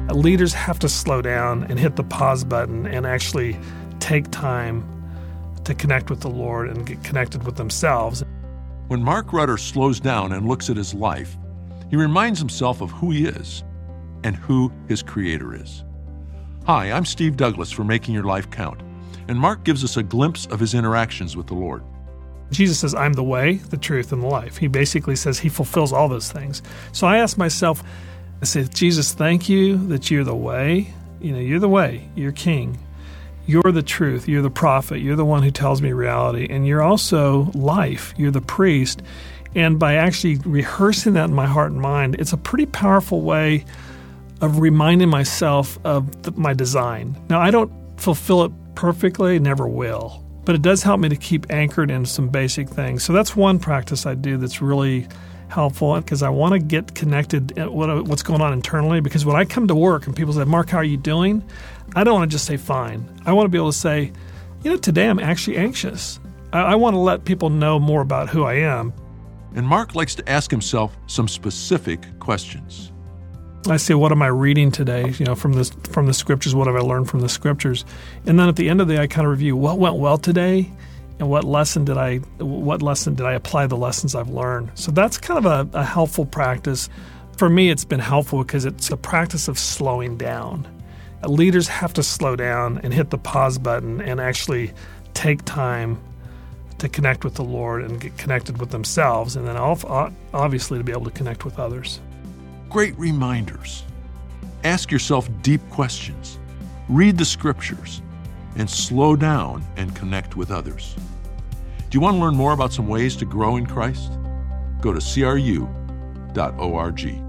Leaders have to slow down and hit the pause button and actually take time to connect with the Lord and get connected with themselves. When Mark Rudder slows down and looks at his life, he reminds himself of who he is and who his Creator is. Hi, I'm Steve Douglas for Making Your Life Count, and Mark gives us a glimpse of his interactions with the Lord. Jesus says, I'm the way, the truth, and the life. He basically says he fulfills all those things. So I ask myself, I say, Jesus, thank you that you're the way. You're the way. You're King. You're the truth. You're the prophet. You're the one who tells me reality. And you're also life. You're the priest. And by actually rehearsing that in my heart and mind, it's a pretty powerful way of reminding myself of my design. Now, I don't fulfill it perfectly, never will. But it does help me to keep anchored in some basic things. So that's one practice I do that's really helpful because I want to get connected at what's going on internally. Because when I come to work and people say, Mark, how are you doing? I don't want to just say fine. I want to be able to say, today I'm actually anxious. I want to let people know more about who I am. And Mark likes to ask himself some specific questions. I say, what am I reading today? From the scriptures, what have I learned from the scriptures? And then at the end of the day, I kind of review what went well today and what lesson did I apply the lessons I've learned. So that's kind of a helpful practice. For me, it's been helpful because it's a practice of slowing down. Leaders have to slow down and hit the pause button and actually take time to connect with the Lord and get connected with themselves, and then obviously to be able to connect with others. Great reminders. Ask yourself deep questions. Read the scriptures. And slow down and connect with others. Do you want to learn more about some ways to grow in Christ? Go to cru.org.